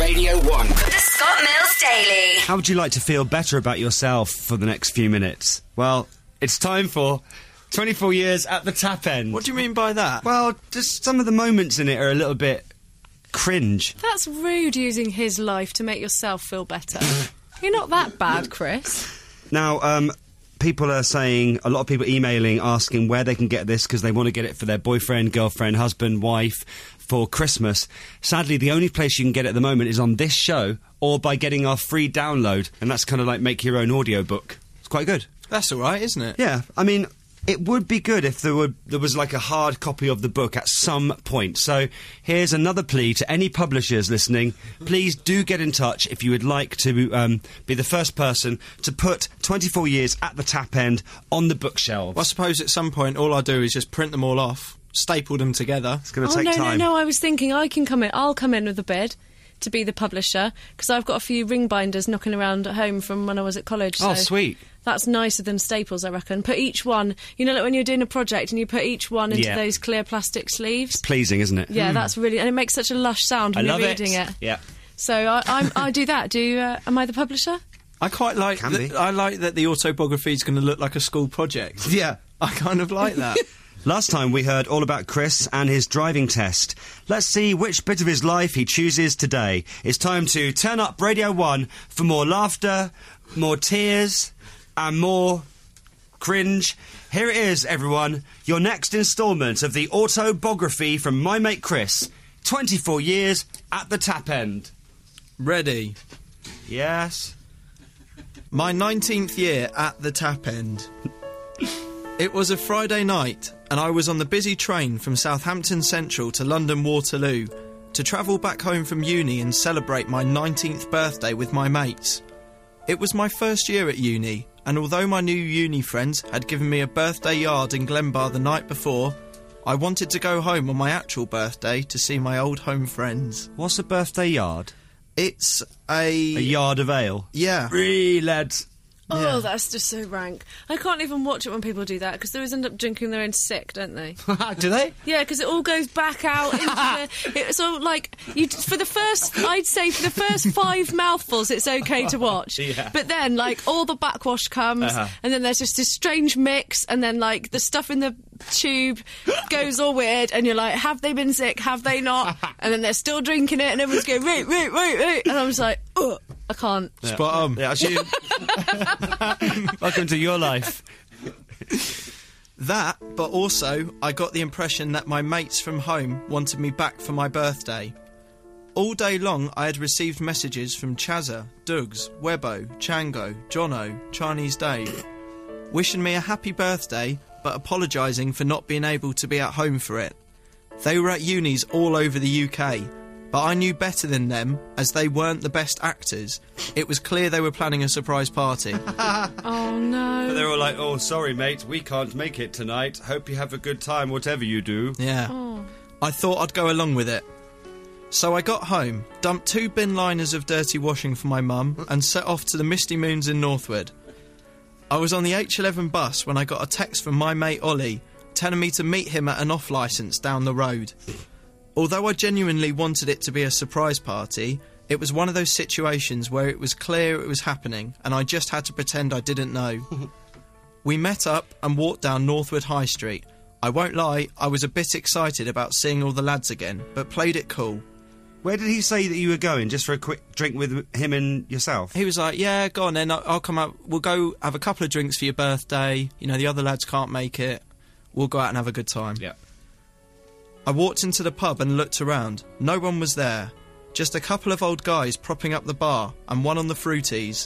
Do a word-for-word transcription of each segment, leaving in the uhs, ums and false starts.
Radio one. The Scott Mills Daily. How would you like to feel better about yourself for the next few minutes? Well, it's time for twenty-four years at the tap end. What do you mean by that? Well, just some of the moments in it are a little bit cringe. That's rude, using his life to make yourself feel better. You're not that bad, Chris. Now, um... people are saying, a lot of people emailing, asking where they can get this because they want to get it for their boyfriend, girlfriend, husband, wife for Christmas. Sadly, the only place you can get it at the moment is on this show or by getting our free download, and that's kind of like make your own audiobook. It's quite good. That's all right, isn't it? Yeah, I mean, it would be good if there were there was like a hard copy of the book at some point. So here's another plea to any publishers listening. Please do get in touch if you would like to um, be the first person to put twenty-four years at the tap end on the bookshelves. Well, I suppose at some point all I do is just print them all off, staple them together. It's going to oh, take no, time. no, no, I was thinking I can come in, I'll come in with a bid to be the publisher, because I've got a few ring binders knocking around at home from when I was at college. Oh, so sweet. That's nicer than staples, I reckon. Put each one, you know, like when you're doing a project and you put each one into Yeah. those clear plastic sleeves. Pleasing, isn't it? Yeah, that's really, and it makes such a lush sound when I love you're reading it. it. Yeah. So I, I'm, I do that. Do uh, am I the publisher? I quite like Can that. be. I like that the autobiography is going to look like a school project. Yeah. I kind of like that. Last time we heard all about Chris and his driving test. Let's see which bit of his life he chooses today. It's time to turn up Radio one for more laughter, more tears, and more cringe. Here it is, everyone. Your next instalment of the autobiography from my mate Chris. twenty-four years at the tap end. Ready. Yes. My nineteenth year at the tap end. It was a Friday night, and I was on the busy train from Southampton Central to London Waterloo to travel back home from uni and celebrate my nineteenth birthday with my mates. It was my first year at uni, and although my new uni friends had given me a birthday yard in Glenbar the night before, I wanted to go home on my actual birthday to see my old home friends. What's a birthday yard? It's a... A yard of ale. Yeah. Really, lads. Oh, that's just so rank. I can't even watch it when people do that, because they always end up drinking their own sick, don't they? Do they? Yeah, because it all goes back out into the... It, so, like, you for the first... I'd say for the first five mouthfuls, it's okay to watch. Yeah. But then, like, all the backwash comes, Uh-huh. and then there's just this strange mix, and then, like, the stuff in the tube goes all weird, and you're like, have they been sick? Have they not? And then they're still drinking it, and everyone's going, wait, wait, wait, wait. And I'm just like, ugh, I can't. Spot on. Yeah, actually, welcome to your life. That, but also, I got the impression that my mates from home wanted me back for my birthday. All day long, I had received messages from Chazza, Dougs, Webbo, Chango, Jono, Chinese Dave, wishing me a happy birthday, but apologising for not being able to be at home for it. They were at unis all over the U K, but I knew better than them, as they weren't the best actors. It was clear they were planning a surprise party. Oh, no. But they're all like, oh, sorry, mate, we can't make it tonight. Hope you have a good time, whatever you do. Yeah. Oh. I thought I'd go along with it. So I got home, dumped two bin liners of dirty washing for my mum, and set off to the Misty Moons in Northwood. I was on the H eleven bus when I got a text from my mate Ollie, telling me to meet him at an off-licence down the road. Although I genuinely wanted it to be a surprise party, it was one of those situations where it was clear it was happening, and I just had to pretend I didn't know. We met up and walked down Northwood High Street. I won't lie, I was a bit excited about seeing all the lads again, but played it cool. Where did he say that you were going? Just for a quick drink with him and yourself? He was like, yeah, go on then, I'll, I'll come out, we'll go have a couple of drinks for your birthday, you know, the other lads can't make it, we'll go out and have a good time. Yeah. I walked into the pub and looked around. No one was there. Just a couple of old guys propping up the bar, and one on the fruities.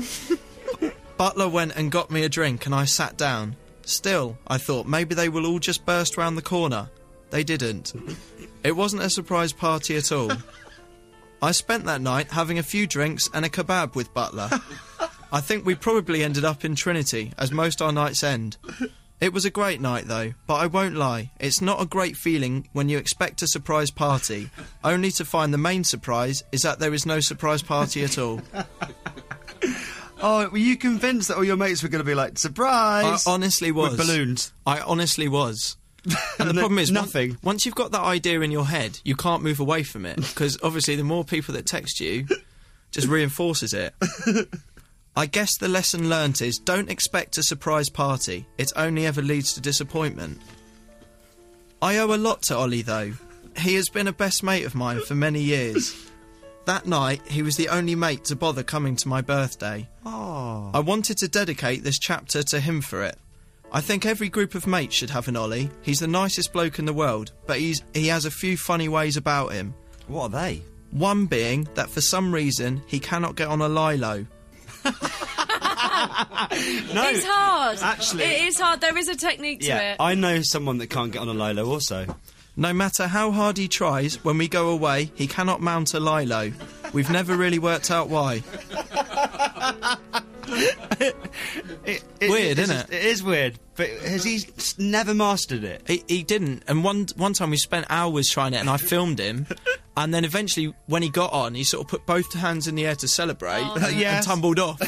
Butler went and got me a drink and I sat down. Still, I thought maybe they will all just burst round the corner. They didn't. It wasn't a surprise party at all. I spent that night having a few drinks and a kebab with Butler. I think we probably ended up in Trinity, as most our nights end. It was a great night though, but I won't lie, it's not a great feeling when you expect a surprise party, only to find the main surprise is that there is no surprise party at all. Oh, were you convinced that all your mates were going to be like, surprise? I honestly was. With balloons? I honestly was. And the then problem is, nothing. Once, once you've got that idea in your head, you can't move away from it, because obviously the more people that text you, just reinforces it. I guess the lesson learnt is, don't expect a surprise party. It only ever leads to disappointment. I owe a lot to Ollie, though. He has been a best mate of mine for many years. That night, he was the only mate to bother coming to my birthday. Oh. I wanted to dedicate this chapter to him for it. I think every group of mates should have an Ollie. He's the nicest bloke in the world, but he's he has a few funny ways about him. What are they? One being that for some reason he cannot get on a lilo. No, It's hard. actually- It is hard. There is a technique to Yeah, it. I know someone that can't get on a Lilo also. No matter how hard he tries, when we go away, he cannot mount a lilo. We've never really worked out why. It, it, Weird, it's isn't just- it? It is weird, but has he s- never mastered it? He, he didn't, and one one time we spent hours trying it, and I filmed him. And then eventually, when he got on, he sort of put both hands in the air to celebrate Oh, and Yes. tumbled off.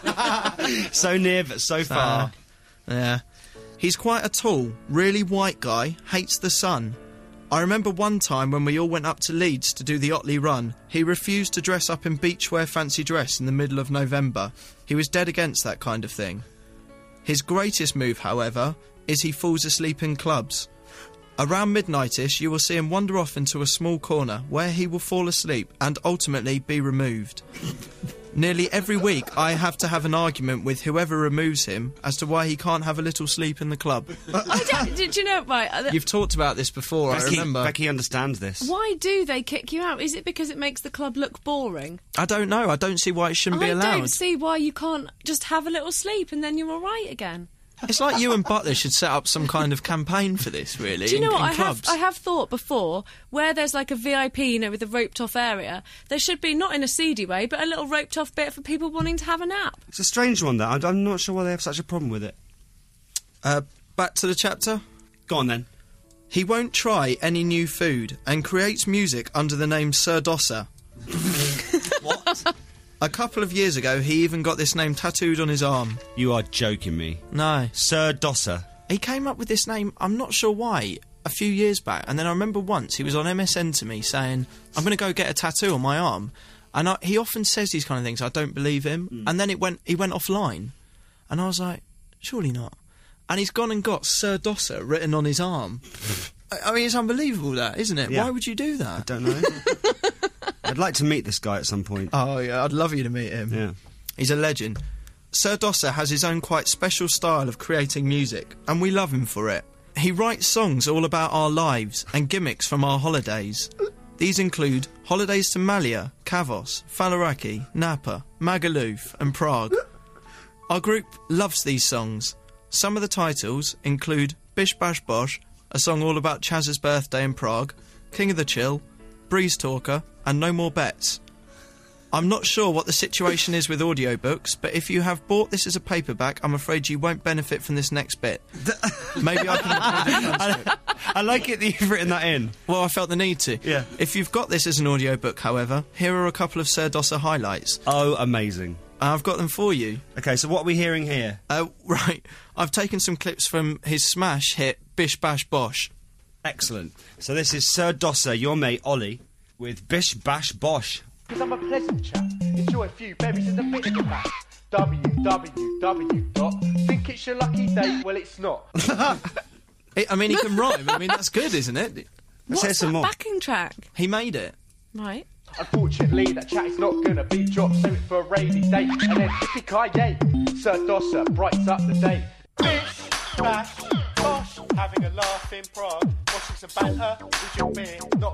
So near, but so far. Yeah. He's quite a tall, really white guy, hates the sun. I remember one time when we all went up to Leeds to do the Otley Run, he refused to dress up in beachwear fancy dress in the middle of November. He was dead against that kind of thing. His greatest move, however, is he falls asleep in clubs. Around midnight-ish, you will see him wander off into a small corner where he will fall asleep and ultimately be removed. Nearly every week, I have to have an argument with whoever removes him as to why he can't have a little sleep in the club. I don't, did you know, right? uh, You've talked about this before, I Becky, remember. Becky understands this. Why do they kick you out? Is it because it makes the club look boring? I don't know. I don't see why it shouldn't be I allowed. don't see why you can't just have a little sleep and then you're all right again. It's like you and Butler should set up some kind of campaign for this, really. Do you know in, what in I have? clubs. I have thought before, where there's like a V I P, you know, with a roped off area, there should be, not in a seedy way, but a little roped off bit for people wanting to have a nap. It's a strange one, that. I'm not sure why they have such a problem with it. Uh, back to the chapter. Go on, then. He won't try any new food and creates music under the name Sir Dosser. What? A couple of years ago, he even got this name tattooed on his arm. You are joking me. No. Sir Dosser. He came up with this name, I'm not sure why, a few years back. And then I remember once he was on M S N to me saying, I'm going to go get a tattoo on my arm. And I, he often says these kind of things. I don't believe him. Mm. And then it went. he went offline. And I was like, surely not. And he's gone and got Sir Dosser written on his arm. I, I mean, it's unbelievable, that, isn't it? Yeah. Why would you do that? Don't know. I'd like to meet this guy at some point. Oh, yeah, I'd love you to meet him. Yeah. He's a legend. Sir Dosser has his own quite special style of creating music, and we love him for it. He writes songs all about our lives and gimmicks from our holidays. These include holidays to Malia, Kavos, Faliraki, Napa, Magaluf and Prague. Our group loves these songs. Some of the titles include Bish Bash Bosh, a song all about Chaz's birthday in Prague, King of the Chill, Breeze Talker, and No More Bets. I'm not sure what the situation is with audiobooks, but if you have bought this as a paperback, I'm afraid you won't benefit from this next bit. Maybe I can include a transcript. I like it that you've written that in. Well, I felt the need to. Yeah. If you've got this as an audiobook, however, here are a couple of Sir Dosser highlights. Oh, amazing. Uh, I've got them for you. Okay, so what are we hearing here? Uh, right, I've taken some clips from his smash hit, Bish Bash Bosh. Excellent. So this is Sir Dosser, your mate Ollie, with Bish Bash Bosh. Because I'm a pleasant chap. Enjoy a few berries and a bit of the back. w w w dot think it's your lucky day. Well, it's not. It, I mean, he can rhyme. I mean, that's good, isn't it? Let's What's hear some that more. backing track? He made it. Right. Unfortunately, that chat is not gonna be dropped. Save it for a rainy day. And then yippee-ki-yay, Sir Dosser brightens up the day. Bish, bash, bosh, having a laugh in Prague. Watching some banter with your beer, not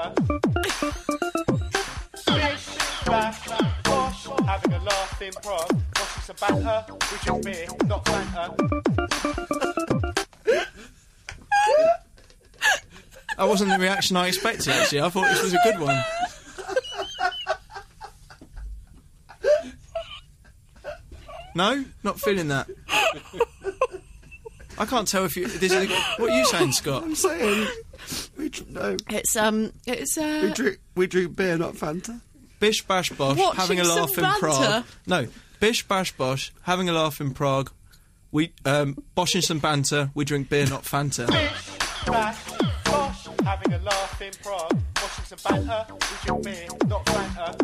Fanta. Bish, bash, bosh, having a laugh in Prague. Watching some banter with your beer, not Fanta. That wasn't the reaction I expected, actually. I thought this was a good one. No? Not feeling that. I can't tell if you... This is, what are you saying, Scott? I'm saying, we dr- no, It's, um, it's, uh... we drink we drink beer, not Fanta. Bish Bash Bosh, Watching having a some laugh in banter? Prague. No, Bish Bash Bosh, having a laugh in Prague. We, um, boshing some banter, we drink beer, not Fanta. Bish, bash, bosh, having a laugh in Prague. Watching some banter with your beer, not Fanta.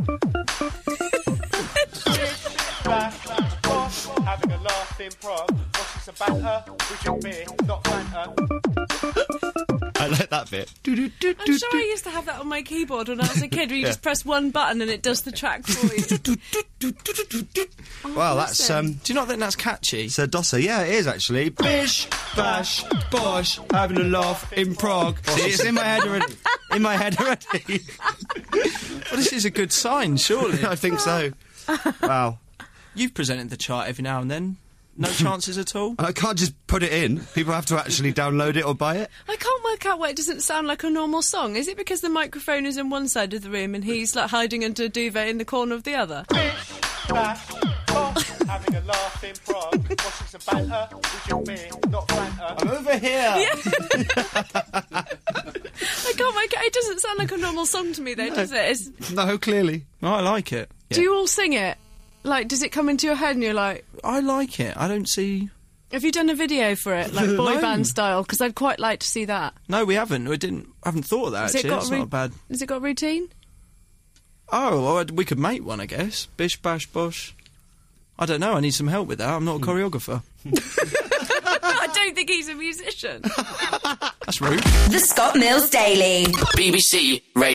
Bish, bash, bosh, having a laugh in Prague. Watching some banter with your beer, not Fanta. I like that bit. I'm sure I used to have that on my keyboard when I was a kid, where you Yeah. just press one button and it does the track for you. Well, that's listen. um. Do you not think that's catchy? Sir Dosser, yeah, it is actually. Bish, bash, bosh, having a laugh in Prague. See, it's in my head already. In my head already. Well, this is a good sign, surely. I think so. Wow. You've presented the chart every now and then. No chances at all? And I can't just put it in. People have to actually download it or buy it. I can't work out why it doesn't sound like a normal song. Is it because the microphone is in one side of the room and he's like hiding under a duvet in the corner of the other? Bish, bash, bosh, having a laugh in Prague. Watching some banter with your beer, not Fanta. I'm over here. I can't work out. It doesn't sound like a normal song to me, though, does it? It's, No, clearly. Oh, I like it. Do you all sing it? Like, does it come into your head and you're like, I like it. I don't see... have you done a video for it, like boy No. band style? Because I'd quite like to see that. No, we haven't. We didn't. I haven't thought of that, Has it actually. got That's a re- not bad. Has it got a routine? Oh, well, we could make one, I guess. Bish, bash, bosh. I don't know. I need some help with that. I'm not a choreographer. I don't think he's a musician. That's rude. The Scott Mills Daily. B B C Radio.